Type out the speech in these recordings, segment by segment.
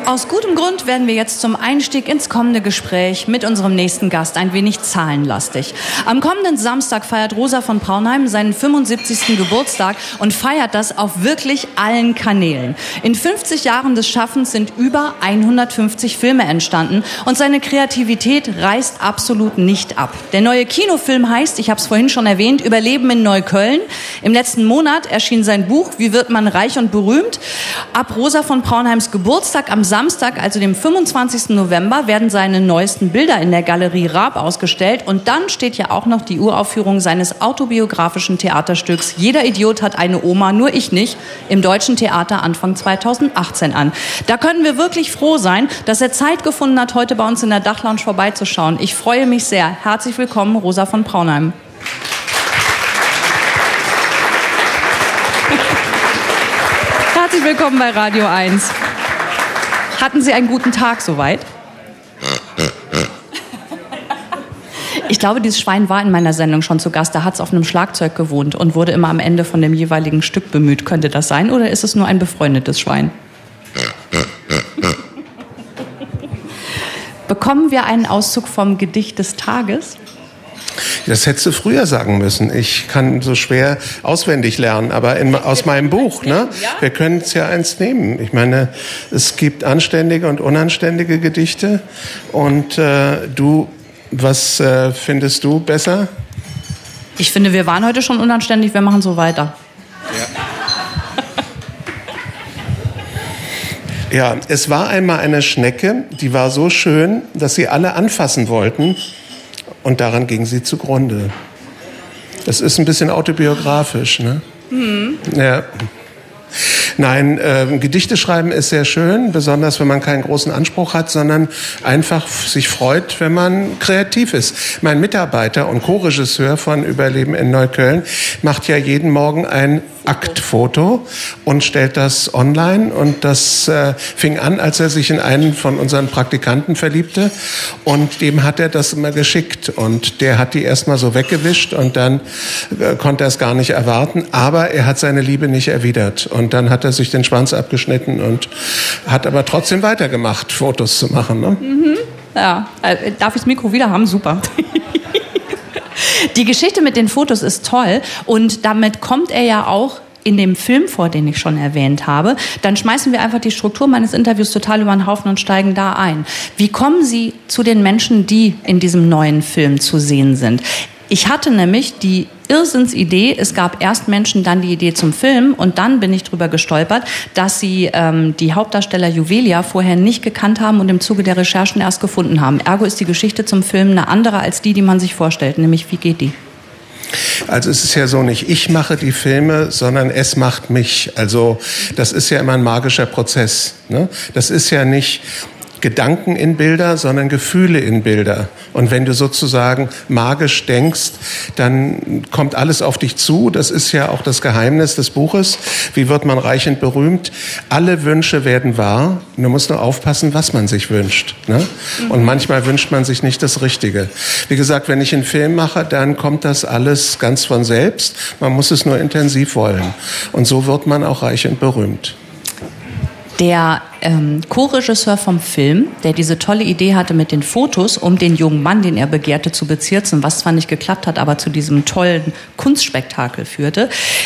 Aus gutem Grund werden wir jetzt zum Einstieg ins kommende Gespräch mit unserem nächsten Gast ein wenig zahlenlastig. Am kommenden Samstag feiert Rosa von Braunheim seinen 75. Geburtstag und feiert das auf wirklich allen Kanälen. In 50 Jahren des Schaffens sind über 150 Filme entstanden und seine Kreativität reißt absolut nicht ab. Der neue Kinofilm heißt, ich habe es vorhin schon erwähnt, Überleben in Neukölln. Im letzten Monat erschien sein Buch Wie wird man reich und berühmt? Ab Rosa von Braunheims Geburtstag am Samstag, also dem 25. November, werden seine neuesten Bilder in der Galerie Raab ausgestellt. Und dann steht ja auch noch die Uraufführung seines autobiografischen Theaterstücks Jeder Idiot hat eine Oma, nur ich nicht, im Deutschen Theater Anfang 2018 an. Da können wir wirklich froh sein, dass er Zeit gefunden hat, heute bei uns in der Dachlounge vorbeizuschauen. Ich freue mich sehr. Herzlich willkommen, Rosa von Braunheim. Herzlich willkommen bei Radio 1. Hatten Sie einen guten Tag soweit? Ich glaube, dieses Schwein war in meiner Sendung schon zu Gast. Da hat es auf einem Schlagzeug gewohnt und wurde immer am Ende von dem jeweiligen Stück bemüht. Könnte das sein oder ist es nur ein befreundetes Schwein? Bekommen wir einen Auszug vom Gedicht des Tages? Das hättest du früher sagen müssen. Ich kann so schwer auswendig lernen, aber aus meinem Buch, ne? Wir können es ja eins nehmen. Ich meine, es gibt anständige und unanständige Gedichte. Und was findest du besser? Ich finde, wir waren heute schon unanständig, wir machen so weiter. Ja, es war einmal eine Schnecke, die war so schön, dass sie alle anfassen wollten. Und daran ging sie zugrunde. Das ist ein bisschen autobiografisch, ne? Mhm. Ja. Nein, Gedichte schreiben ist sehr schön, besonders wenn man keinen großen Anspruch hat, sondern einfach sich freut, wenn man kreativ ist. Mein Mitarbeiter und Co-Regisseur von Überleben in Neukölln macht ja jeden Morgen ein Aktfoto und stellt das online. Und das fing an, als er sich in einen von unseren Praktikanten verliebte. Und dem hat er das immer geschickt. Und der hat die erstmal so weggewischt und dann konnte er es gar nicht erwarten. Aber er hat seine Liebe nicht erwidert. Und dann hat er sich den Schwanz abgeschnitten und hat aber trotzdem weitergemacht, Fotos zu machen. Ne? Mhm. Ja, darf ich das Mikro wieder haben? Super. Die Geschichte mit den Fotos ist toll und damit kommt er ja auch in dem Film vor, den ich schon erwähnt habe. Dann schmeißen wir einfach die Struktur meines Interviews total über den Haufen und steigen da ein. Wie kommen Sie zu den Menschen, die in diesem neuen Film zu sehen sind? Ich hatte nämlich die Irrsinnsidee, es gab erst Menschen, dann die Idee zum Film und dann bin ich drüber gestolpert, dass sie die Hauptdarsteller Juvelia vorher nicht gekannt haben und im Zuge der Recherchen erst gefunden haben. Ergo ist die Geschichte zum Film eine andere als die man sich vorstellt, nämlich wie geht die? Also es ist ja so, nicht ich mache die Filme, sondern es macht mich. Also das ist ja immer ein magischer Prozess, ne? Das ist ja nicht Gedanken in Bilder, sondern Gefühle in Bilder. Und wenn du sozusagen magisch denkst, dann kommt alles auf dich zu. Das ist ja auch das Geheimnis des Buches. Wie wird man reich und berühmt? Alle Wünsche werden wahr. Du musst nur aufpassen, was man sich wünscht, ne? Und manchmal wünscht man sich nicht das Richtige. Wie gesagt, wenn ich einen Film mache, dann kommt das alles ganz von selbst. Man muss es nur intensiv wollen. Und so wird man auch reich und berühmt. Der Co-Regisseur vom Film, der diese tolle Idee hatte mit den Fotos, um den jungen Mann, den er begehrte, zu bezirzen, was zwar nicht geklappt hat, aber zu diesem tollen Kunstspektakel führte,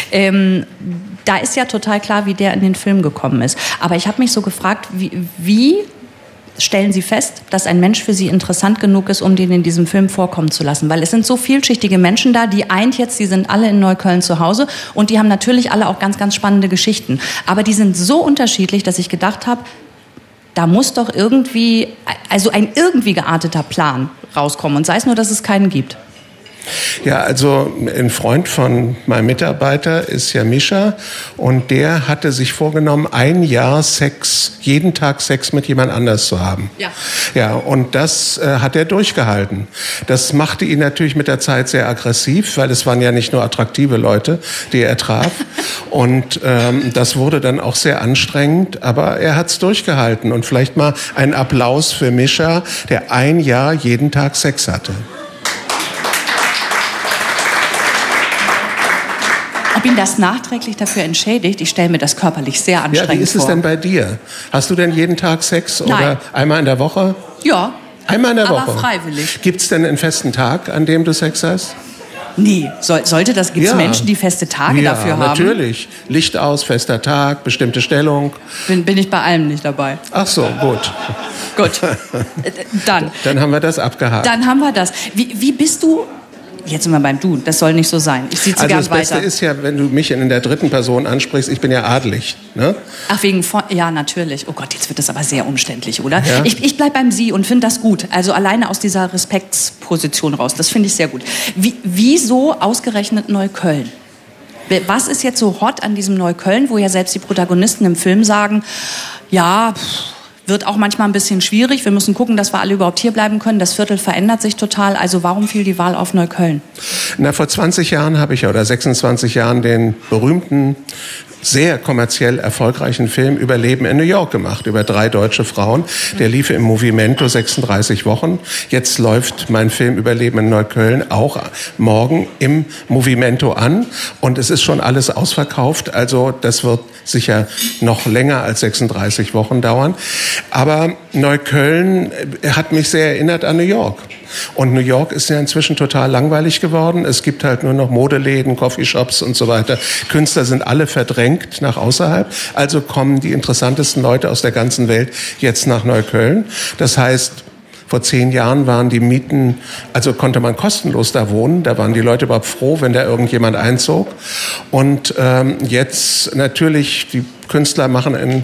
da ist ja total klar, wie der in den Film gekommen ist. Aber ich habe mich so gefragt, wie stellen Sie fest, dass ein Mensch für Sie interessant genug ist, um den in diesem Film vorkommen zu lassen? Weil es sind so vielschichtige Menschen da, die eint jetzt, die sind alle in Neukölln zu Hause und die haben natürlich alle auch ganz, ganz spannende Geschichten. Aber die sind so unterschiedlich, dass ich gedacht habe, da muss doch irgendwie, also ein irgendwie gearteter Plan rauskommen und sei es nur, dass es keinen gibt. Ja, also ein Freund von meinem Mitarbeiter ist ja Mischa und der hatte sich vorgenommen, ein Jahr jeden Tag Sex mit jemand anders zu haben. Ja. Ja, und das hat er durchgehalten. Das machte ihn natürlich mit der Zeit sehr aggressiv, weil es waren ja nicht nur attraktive Leute, die er traf. Und das wurde dann auch sehr anstrengend, aber er hat es durchgehalten. Und vielleicht mal ein Applaus für Mischa, der ein Jahr jeden Tag Sex hatte. habe ihn das nachträglich dafür entschädigt. Ich stelle mir das körperlich sehr anstrengend vor. Ja, wie ist es denn bei dir? Hast du denn jeden Tag Sex? Nein. Oder einmal in der Woche? Ja. Einmal in der Woche? Aber freiwillig. Gibt es denn einen festen Tag, an dem du Sex hast? Nee, gibt es Menschen, die feste Tage dafür haben? Ja, natürlich. Licht aus, fester Tag, bestimmte Stellung. Bin ich bei allem nicht dabei. Ach so, gut. Gut, dann. Dann haben wir das abgehakt. Dann haben wir das. Wie bist du... Jetzt sind wir beim Du, das soll nicht so sein. Ich sitze also gern das Beste weiter. ist ja, wenn du mich in der dritten Person ansprichst, ich bin ja adelig. Ne? Ach, ja, natürlich. Oh Gott, jetzt wird das aber sehr umständlich, oder? Ja? Ich bleib beim Sie und finde das gut. Also alleine aus dieser Respektsposition raus. Das finde ich sehr gut. Wieso ausgerechnet Neukölln? Was ist jetzt so hot an diesem Neukölln, wo ja selbst die Protagonisten im Film sagen, ja... Wird auch manchmal ein bisschen schwierig. Wir müssen gucken, dass wir alle überhaupt hier bleiben können. Das Viertel verändert sich total. Also warum fiel die Wahl auf Neukölln? Vor 20 Jahren oder 26 Jahren den berühmten, sehr kommerziell erfolgreichen Film Überleben in New York gemacht, über 3 deutsche Frauen. Der lief im Movimento 36 Wochen. Jetzt läuft mein Film Überleben in Neukölln auch morgen im Movimento an. Und es ist schon alles ausverkauft. Also das wird sicher noch länger als 36 Wochen dauern. Aber Neukölln hat mich sehr erinnert an New York. Und New York ist ja inzwischen total langweilig geworden. Es gibt halt nur noch Modeläden, Coffeeshops und so weiter. Künstler sind alle verdrängt nach außerhalb. Also kommen die interessantesten Leute aus der ganzen Welt jetzt nach Neukölln. Das heißt, vor 10 Jahren waren die Mieten, also konnte man kostenlos da wohnen. Da waren die Leute überhaupt froh, wenn da irgendjemand einzog. Und jetzt natürlich, die Künstler machen einen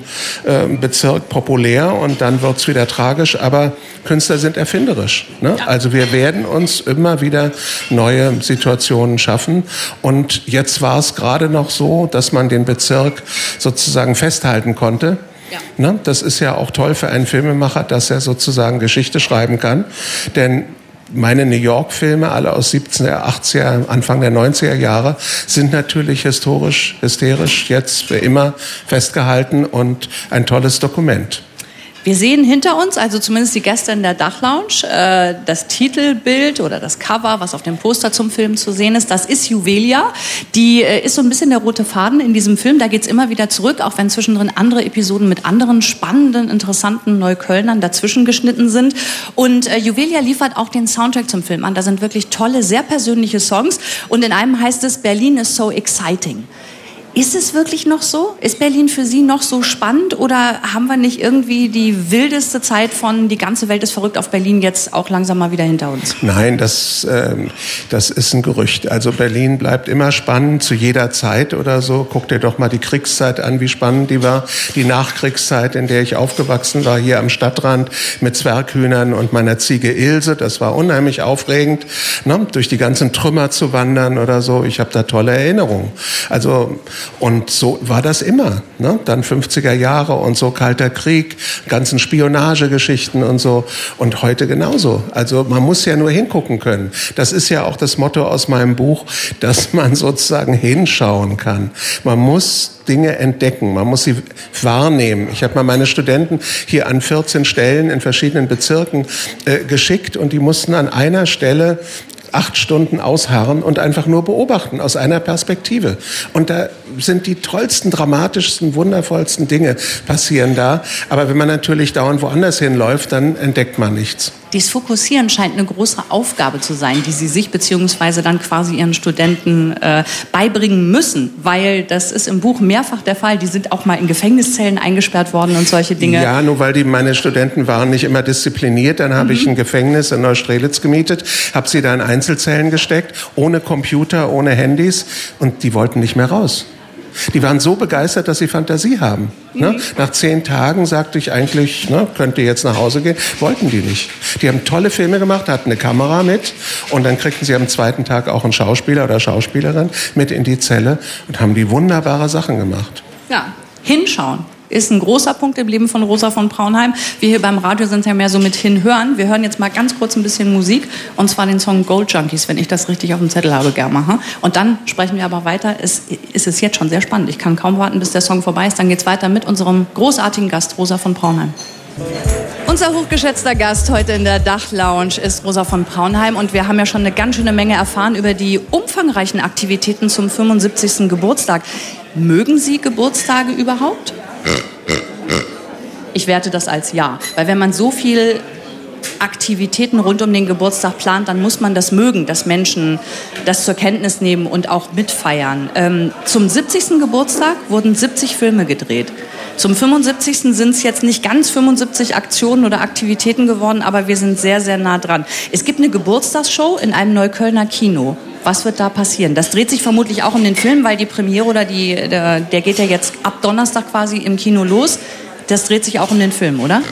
Bezirk populär und dann wird's wieder tragisch. Aber Künstler sind erfinderisch. Ne? Ja. Also wir werden uns immer wieder neue Situationen schaffen. Und jetzt war es gerade noch so, dass man den Bezirk sozusagen festhalten konnte. Ja. Ne? Das ist ja auch toll für einen Filmemacher, dass er sozusagen Geschichte schreiben kann. Denn meine New York-Filme, alle aus 70er, 80er, Anfang der 90er Jahre, sind natürlich hysterisch jetzt für immer festgehalten und ein tolles Dokument. Wir sehen hinter uns, also zumindest die Gäste in der Dachlounge, das Titelbild oder das Cover, was auf dem Poster zum Film zu sehen ist. Das ist Juvelia. Die ist so ein bisschen der rote Faden in diesem Film. Da geht's immer wieder zurück, auch wenn zwischendrin andere Episoden mit anderen spannenden, interessanten Neuköllnern dazwischen geschnitten sind. Und Juvelia liefert auch den Soundtrack zum Film an. Da sind wirklich tolle, sehr persönliche Songs. Und in einem heißt es, Berlin is so exciting. Ist es wirklich noch so? Ist Berlin für Sie noch so spannend oder haben wir nicht irgendwie die wildeste Zeit von die ganze Welt ist verrückt auf Berlin jetzt auch langsam mal wieder hinter uns? Nein, das ist ein Gerücht. Also Berlin bleibt immer spannend zu jeder Zeit oder so. Guck dir doch mal die Kriegszeit an, wie spannend die war. Die Nachkriegszeit, in der ich aufgewachsen war, hier am Stadtrand mit Zwerghühnern und meiner Ziege Ilse. Das war unheimlich aufregend, ne? Durch die ganzen Trümmer zu wandern oder so. Ich habe da tolle Erinnerungen. Also und so war das immer. Ne? Dann 50er Jahre und so Kalter Krieg, ganzen Spionagegeschichten und so. Und heute genauso. Also man muss ja nur hingucken können. Das ist ja auch das Motto aus meinem Buch, dass man sozusagen hinschauen kann. Man muss Dinge entdecken, man muss sie wahrnehmen. Ich habe mal meine Studenten hier an 14 Stellen in verschiedenen Bezirken geschickt und die mussten an einer Stelle 8 Stunden ausharren und einfach nur beobachten aus einer Perspektive. Und da sind die tollsten, dramatischsten, wundervollsten Dinge passieren da. Aber wenn man natürlich dauernd woanders hinläuft, dann entdeckt man nichts. Dieses Fokussieren scheint eine große Aufgabe zu sein, die Sie sich beziehungsweise dann quasi Ihren Studenten beibringen müssen, weil das ist im Buch mehrfach der Fall. Die sind auch mal in Gefängniszellen eingesperrt worden und solche Dinge. Ja, nur weil meine Studenten waren nicht immer diszipliniert, dann habe ich ein Gefängnis in Neustrelitz gemietet, habe sie da in Einzelzellen gesteckt, ohne Computer, ohne Handys und die wollten nicht mehr raus. Die waren so begeistert, dass sie Fantasie haben. Ne? Nach 10 Tagen sagte ich eigentlich, ne, könnt ihr jetzt nach Hause gehen. Wollten die nicht. Die haben tolle Filme gemacht, hatten eine Kamera mit und dann kriegten sie am 2. Tag auch einen Schauspieler oder Schauspielerin mit in die Zelle und haben die wunderbare Sachen gemacht. Ja, hinschauen ist ein großer Punkt im Leben von Rosa von Braunheim. Wir hier beim Radio sind ja mehr so mit hinhören. Wir hören jetzt mal ganz kurz ein bisschen Musik und zwar den Song Gold Junkies, wenn ich das richtig auf dem Zettel habe, gerne mal. Und dann sprechen wir aber weiter. Es ist jetzt schon sehr spannend. Ich kann kaum warten, bis der Song vorbei ist. Dann geht's weiter mit unserem großartigen Gast Rosa von Braunheim. Unser hochgeschätzter Gast heute in der Dachlounge ist Rosa von Braunheim und wir haben ja schon eine ganz schöne Menge erfahren über die umfangreiche umfangreichen Aktivitäten zum 75. Geburtstag. Mögen Sie Geburtstage überhaupt? Ich werte das als ja, weil wenn man so viel Aktivitäten rund um den Geburtstag plant, dann muss man das mögen, dass Menschen das zur Kenntnis nehmen und auch mitfeiern. Zum 70. Geburtstag wurden 70 Filme gedreht. Zum 75. sind es jetzt nicht ganz 75 Aktionen oder Aktivitäten geworden, aber wir sind sehr, sehr nah dran. Es gibt eine Geburtstagsshow in einem Neuköllner Kino. Was wird da passieren? Das dreht sich vermutlich auch um den Film, weil die Premiere oder der geht ja jetzt ab Donnerstag quasi im Kino los. Das dreht sich auch um den Film, oder?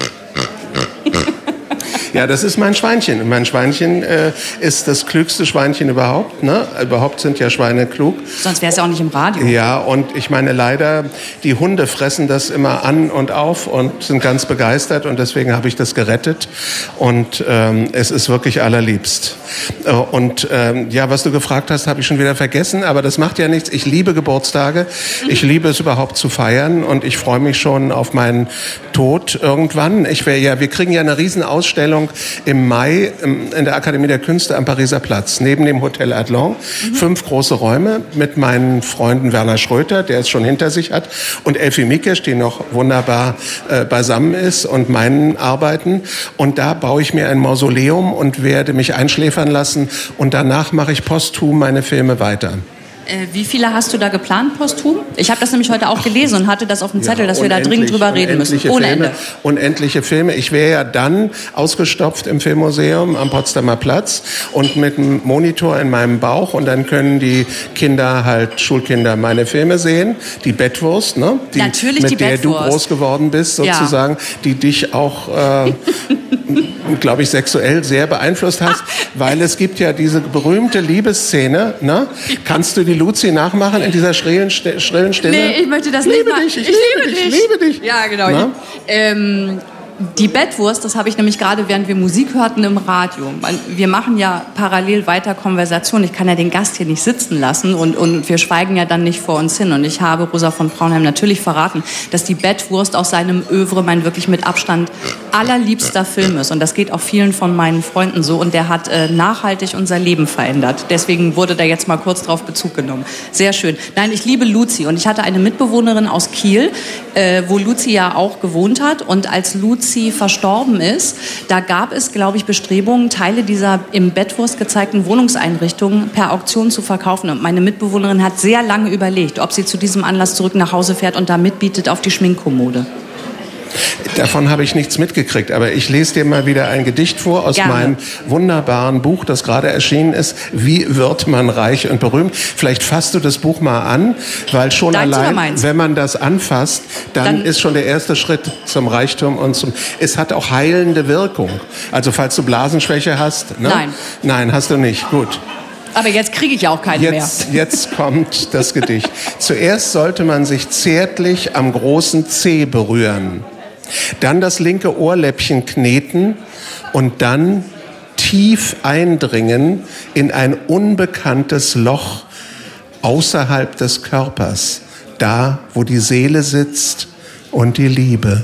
Ja, das ist mein Schweinchen. Mein Schweinchen ist das klügste Schweinchen überhaupt. Ne? Überhaupt sind ja Schweine klug. Sonst wäre es ja auch nicht im Radio. Ja, und ich meine leider, die Hunde fressen das immer an und auf und sind ganz begeistert und deswegen habe ich das gerettet. Und es ist wirklich allerliebst. Ja, was du gefragt hast, habe ich schon wieder vergessen, aber das macht ja nichts. Ich liebe Geburtstage. Ich liebe es überhaupt zu feiern und ich freue mich schon auf meinen Tod irgendwann. Wir kriegen ja eine Riesenausstellung im Mai in der Akademie der Künste am Pariser Platz, neben dem Hotel Atlan. 5 große Räume mit meinen Freunden Werner Schröter, der es schon hinter sich hat, und Elfie Mikesch, die noch wunderbar beisammen ist, und meinen Arbeiten. Und da baue ich mir ein Mausoleum und werde mich einschläfern lassen. Und danach mache ich posthum meine Filme weiter. Wie viele hast du da geplant posthum? Ich habe das nämlich heute auch gelesen und hatte das auf dem Zettel, dass wir da dringend drüber reden müssen. Ohne Ende. Unendliche Filme. Ich wäre ja dann ausgestopft im Filmmuseum am Potsdamer Platz und mit einem Monitor in meinem Bauch, und dann können die Kinder, halt Schulkinder, meine Filme sehen. Die Bettwurst, ne? Mit der du groß geworden bist, sozusagen, ja. Die dich auch, glaube ich, sexuell sehr beeinflusst hast, weil es gibt ja diese berühmte Liebesszene, ne? Kannst du die Luzi nachmachen in dieser schrillen Stimme? Nee, ich möchte das nicht machen. Ich liebe dich. Ja, genau. Die Bettwurst, das habe ich nämlich gerade, während wir Musik hörten, im Radio. Wir machen ja parallel weiter Konversation. Ich kann ja den Gast hier nicht sitzen lassen und wir schweigen ja dann nicht vor uns hin. Und ich habe Rosa von Braunheim natürlich verraten, dass die Bettwurst aus seinem Œuvre mein wirklich mit Abstand allerliebster Film ist. Und das geht auch vielen von meinen Freunden so. Und der hat nachhaltig unser Leben verändert. Deswegen wurde da jetzt mal kurz drauf Bezug genommen. Sehr schön. Nein, ich liebe Luzi. Und ich hatte eine Mitbewohnerin aus Kiel, wo Luzi ja auch gewohnt hat. Und als Luzi verstorben ist, da gab es, glaube ich, Bestrebungen, Teile dieser im Bettwurst gezeigten Wohnungseinrichtungen per Auktion zu verkaufen. Und meine Mitbewohnerin hat sehr lange überlegt, ob sie zu diesem Anlass zurück nach Hause fährt und da mitbietet auf die Schminkkommode. Davon habe ich nichts mitgekriegt, aber ich lese dir mal wieder ein Gedicht vor aus meinem wunderbaren Buch, das gerade erschienen ist. Wie wird man reich und berühmt? Vielleicht fasst du das Buch mal an, weil schon allein, wenn man das anfasst, dann ist schon der erste Schritt zum Reichtum und es hat auch heilende Wirkung. Also falls du Blasenschwäche hast, ne? Nein, hast du nicht. Gut. Aber jetzt kriege ich ja auch keine mehr. Jetzt kommt das Gedicht. Zuerst sollte man sich zärtlich am großen Zeh berühren, dann das linke Ohrläppchen kneten und dann tief eindringen in ein unbekanntes Loch außerhalb des Körpers, da, wo die Seele sitzt und die Liebe.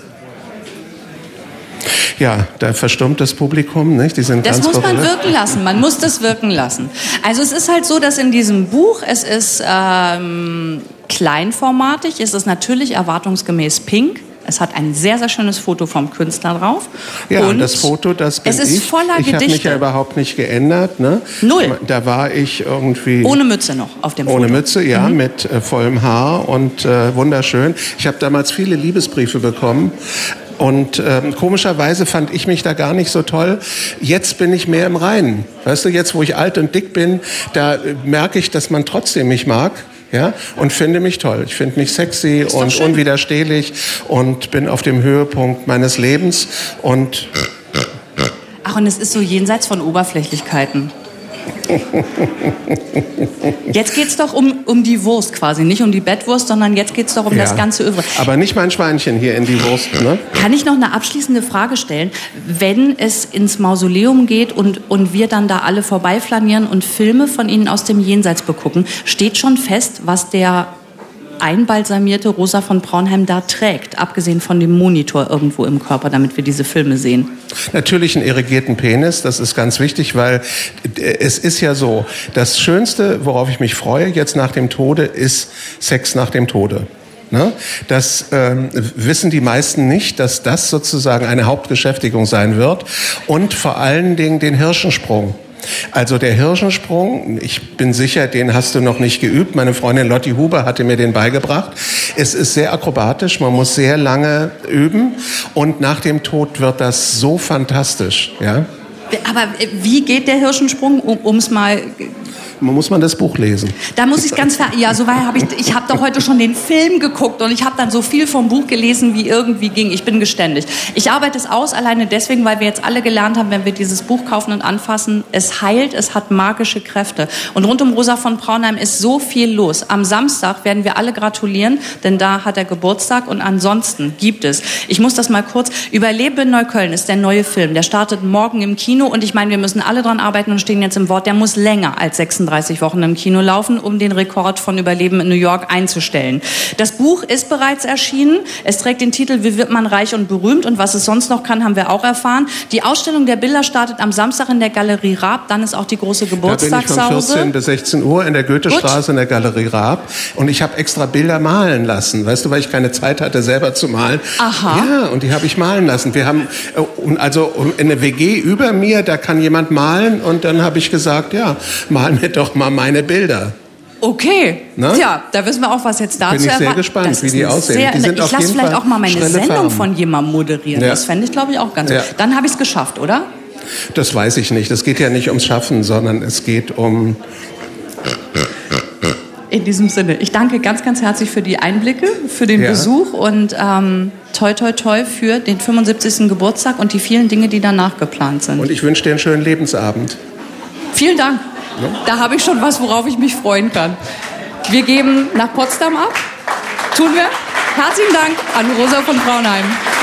Ja, da verstummt das Publikum, nicht? Die sind das ganz muss man wirken lassen. Man muss das wirken lassen. Also es ist halt so, dass in diesem Buch, es ist kleinformatig, es ist natürlich erwartungsgemäß pink. Es hat ein sehr, sehr schönes Foto vom Künstler drauf. Ja, und das Foto, das bin ich. Es ist voller Gedichte. Ich habe mich ja überhaupt nicht geändert. Ne? Null. Da war ich irgendwie... Ohne Mütze noch auf dem Foto. Ohne Mütze, ja, mit vollem Haar und wunderschön. Ich habe damals viele Liebesbriefe bekommen. Und komischerweise fand ich mich da gar nicht so toll. Jetzt bin ich mehr im Reinen. Weißt du, jetzt wo ich alt und dick bin, da merke ich, dass man trotzdem mich mag. Ja, und finde mich toll. Ich finde mich sexy und unwiderstehlich und bin auf dem Höhepunkt meines Lebens. Und und es ist so jenseits von Oberflächlichkeiten. Jetzt geht es doch um die Wurst quasi, nicht um die Bettwurst, sondern jetzt geht es doch um das ganze Övre. Aber nicht mein Schweinchen hier in die Wurst, ne? Kann ich noch eine abschließende Frage stellen? Wenn es ins Mausoleum geht und wir dann da alle vorbeiflanieren und Filme von Ihnen aus dem Jenseits begucken, steht schon fest, was der einbalsamierte Rosa von Braunheim da trägt, abgesehen von dem Monitor irgendwo im Körper, damit wir diese Filme sehen? Natürlich einen irrigierten Penis, das ist ganz wichtig, weil es ist ja so, das Schönste, worauf ich mich freue jetzt nach dem Tode, ist Sex nach dem Tode. Ne? Das wissen die meisten nicht, dass das sozusagen eine Hauptbeschäftigung sein wird und vor allen Dingen den Hirschensprung. Also der Hirschensprung, ich bin sicher, den hast du noch nicht geübt. Meine Freundin Lotti Huber hatte mir den beigebracht. Es ist sehr akrobatisch, man muss sehr lange üben und nach dem Tod wird das so fantastisch. Ja? Aber wie geht der Hirschensprung, um's mal... Muss man das Buch lesen? Da muss ich ja, so weit ich habe doch heute schon den Film geguckt und ich habe dann so viel vom Buch gelesen, wie irgendwie ging. Ich bin geständig. Ich arbeite es aus, alleine deswegen, weil wir jetzt alle gelernt haben, wenn wir dieses Buch kaufen und anfassen, es heilt, es hat magische Kräfte. Und rund um Rosa von Braunheim ist so viel los. Am Samstag werden wir alle gratulieren, denn da hat er Geburtstag und ansonsten gibt es, ich muss das mal kurz, Überleben in Neukölln ist der neue Film. Der startet morgen im Kino und ich meine, wir müssen alle dran arbeiten und stehen jetzt im Wort, der muss länger als 36 Wochen im Kino laufen, um den Rekord von Überleben in New York einzustellen. Das Buch ist bereits erschienen. Es trägt den Titel Wie wird man reich und berühmt? Und was es sonst noch kann, haben wir auch erfahren. Die Ausstellung der Bilder startet am Samstag in der Galerie Raab. Dann ist auch die große Geburtstagssause. Da bin ich von 14 bis 16 Uhr in der Goethestraße in der Galerie Raab. Und ich habe extra Bilder malen lassen. Weißt du, weil ich keine Zeit hatte, selber zu malen. Aha. Ja, und die habe ich malen lassen. Wir haben also in der WG über mir, da kann jemand malen. Und dann habe ich gesagt, ja, mal mir doch mal meine Bilder. Okay, na? Tja, da wissen wir auch, was jetzt dazu erwartet. Bin ich sehr gespannt, wie die aussehen. Die sind ich lasse vielleicht auch mal meine Sendung von jemandem moderieren. Ja. Das fände ich, glaube ich, auch ganz gut. Dann habe ich es geschafft, oder? Das weiß ich nicht. Es geht ja nicht ums Schaffen, sondern es geht um... In diesem Sinne, ich danke ganz, ganz herzlich für die Einblicke, für den Besuch und toi, toi, toi für den 75. Geburtstag und die vielen Dinge, die danach geplant sind. Und ich wünsche dir einen schönen Lebensabend. Vielen Dank. Da habe ich schon was, worauf ich mich freuen kann. Wir geben nach Potsdam ab. Tun wir. Herzlichen Dank an Rosa von Braunheim.